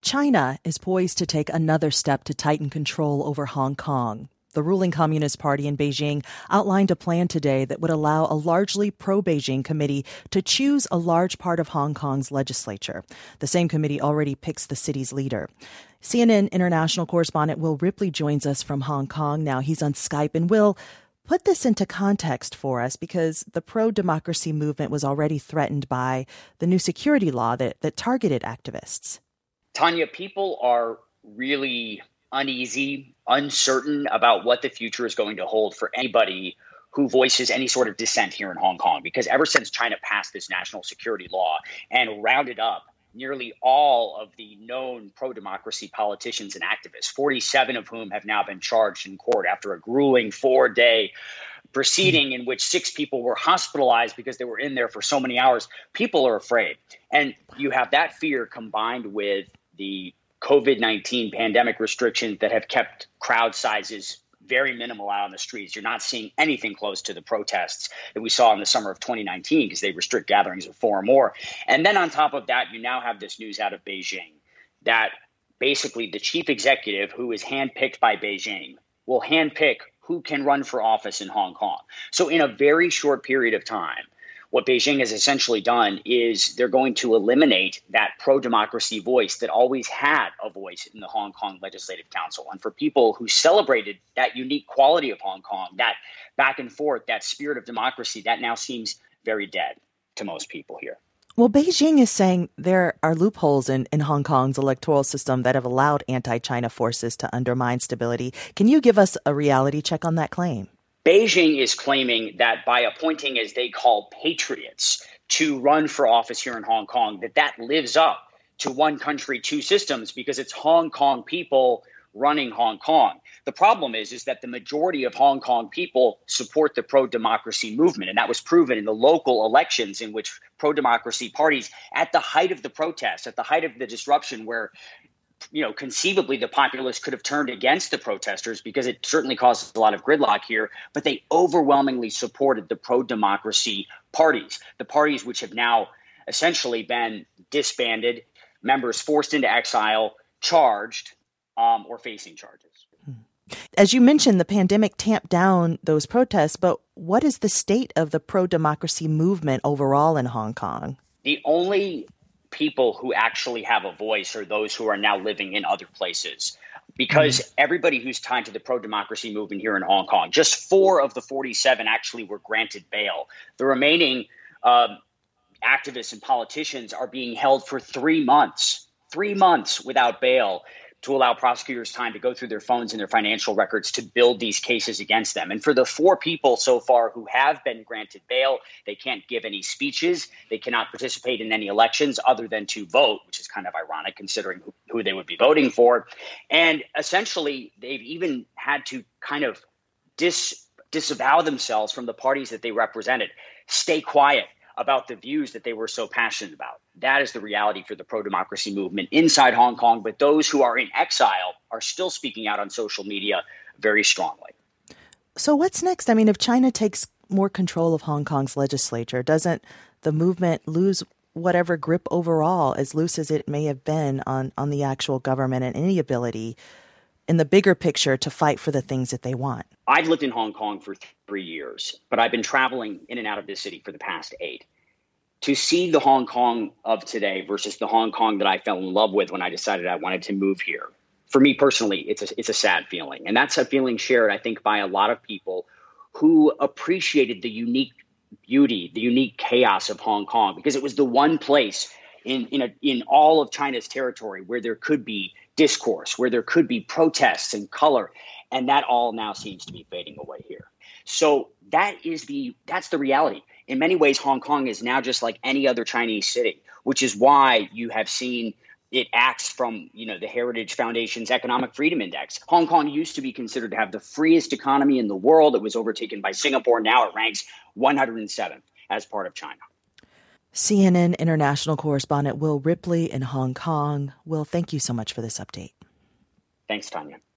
China is poised to take another step to tighten control over Hong Kong. The ruling Communist Party in Beijing outlined a plan today that would allow a largely pro-Beijing committee to choose a large part of Hong Kong's legislature. The same committee already picks the city's leader. CNN international correspondent Will Ripley joins us from Hong Kong now. He's on Skype. And Will, put this into context for us, because the pro-democracy movement was already threatened by the new security law that targeted activists. Tanya, people are really uneasy, uncertain about what the future is going to hold for anybody who voices any sort of dissent here in Hong Kong, because ever since China passed this national security law and rounded up nearly all of the known pro-democracy politicians and activists, 47 of whom have now been charged in court after a grueling 4-day proceeding in which 6 people were hospitalized because they were in there for so many hours, people are afraid. And you have that fear combined with the COVID-19 pandemic restrictions that have kept crowd sizes very minimal out on the streets. You're not seeing anything close to the protests that we saw in the summer of 2019 because they restrict gatherings of 4 or more. And then on top of that, you now have this news out of Beijing that basically the chief executive, who is handpicked by Beijing, will handpick who can run for office in Hong Kong. So in a very short period of time, what Beijing has essentially done is they're going to eliminate that pro-democracy voice that always had a voice in the Hong Kong Legislative Council. And for people who celebrated that unique quality of Hong Kong, that back and forth, that spirit of democracy, that now seems very dead to most people here. Well, Beijing is saying there are loopholes in Hong Kong's electoral system that have allowed anti-China forces to undermine stability. Can you give us a reality check on that claim? Beijing is claiming that by appointing, as they call, patriots to run for office here in Hong Kong, that lives up to one country, two systems, because it's Hong Kong people running Hong Kong. The problem is that the majority of Hong Kong people support the pro-democracy movement. And that was proven in the local elections in which pro-democracy parties, at the height of the protests, at the height of the disruption, where conceivably the populace could have turned against the protesters because it certainly causes a lot of gridlock here, but they overwhelmingly supported the pro-democracy parties, the parties which have now essentially been disbanded, members forced into exile, charged, or facing charges. As you mentioned, the pandemic tamped down those protests, but what is the state of the pro-democracy movement overall in Hong Kong? The only people who actually have a voice are those who are now living in other places, because everybody who's tied to the pro-democracy movement here in Hong Kong, just 4 of the 47 actually were granted bail. The remaining activists and politicians are being held for 3 months without bail, to allow prosecutors time to go through their phones and their financial records to build these cases against them. And for the 4 people so far who have been granted bail, they can't give any speeches. They cannot participate in any elections other than to vote, which is kind of ironic considering who they would be voting for. And essentially, they've even had to kind of disavow themselves from the parties that they represented, stay quiet about the views that they were so passionate about. That is the reality for the pro-democracy movement inside Hong Kong. But those who are in exile are still speaking out on social media very strongly. So what's next? I mean, if China takes more control of Hong Kong's legislature, doesn't the movement lose whatever grip overall, as loose as it may have been on the actual government and any ability in the bigger picture to fight for the things that they want? I've lived in Hong Kong for 3 years, but I've been traveling in and out of this city for the past 8. To see the Hong Kong of today versus the Hong Kong that I fell in love with when I decided I wanted to move here, for me personally, it's a sad feeling. And that's a feeling shared, I think, by a lot of people who appreciated the unique beauty, the unique chaos of Hong Kong, because it was the one place in all of China's territory where there could be discourse, where there could be protests and color. And that all now seems to be fading away here. So that's the reality. In many ways, Hong Kong is now just like any other Chinese city, which is why you have seen it acts from, the Heritage Foundation's Economic Freedom Index. Hong Kong used to be considered to have the freest economy in the world. It was overtaken by Singapore. Now it ranks 107th as part of China. CNN international correspondent Will Ripley in Hong Kong. Will, thank you so much for this update. Thanks, Tanya.